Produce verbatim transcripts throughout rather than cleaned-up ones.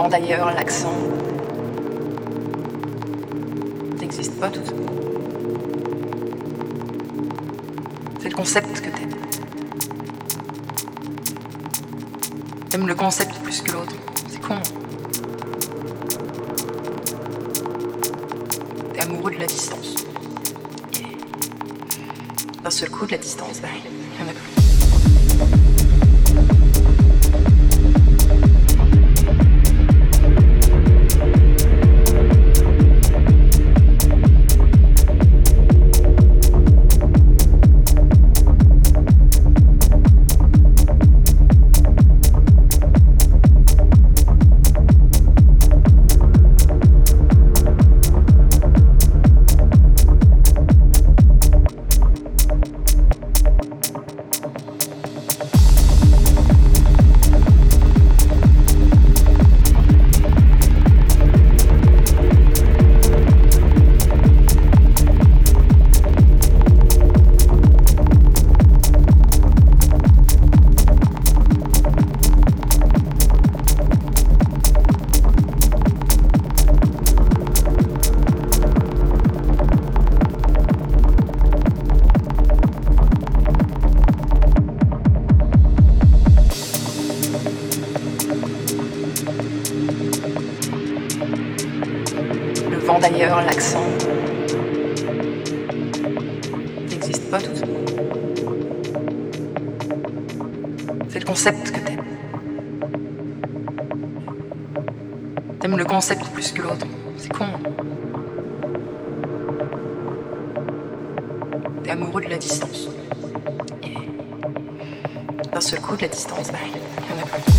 vent d'ailleurs, l'accent. T'existes pas tout. C'est le concept que t'aimes. T'aimes le concept plus que l'autre. C'est con. T'es amoureux de la distance. Et d'un seul coup, de la distance, bah, il y en a plus. D'ailleurs, l'accent. T'existes pas tout. C'est le concept que t'aimes. T'aimes le concept plus que l'autre. C'est con. T'es amoureux de la distance. Et d'un seul coup, de la distance, bah, il y en a plus.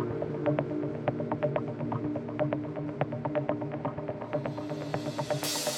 You